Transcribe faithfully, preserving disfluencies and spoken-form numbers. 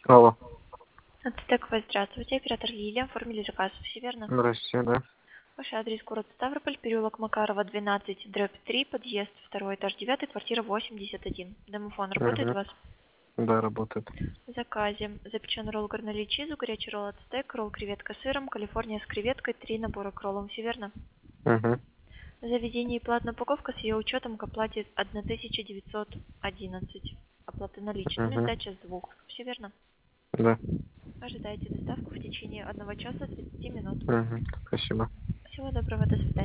Алло. Ацтек, здравствуйте, оператор Лилия, оформили заказ, все верно? Здрасте, да. Ваш адрес город Ставрополь, переулок Макарова, двенадцать, дробь три, подъезд, второй этаж, девятый, квартира восемьдесят один. Домофон работает у Угу. вас? Да, работает. В заказе запеченный ролл горноли чизу, горячий ролл ацтек, ролл креветка с сыром, калифорния с креветкой, три набора к роллам, все верно? Угу. Заведение и платная упаковка с ее учетом к оплате тысяча девятьсот одиннадцать. Оплата наличными, Угу. сдача с двух, все верно? Да. Ожидайте доставку в течение одного часа тридцати минут. Угу. Спасибо. Всего доброго, до свидания.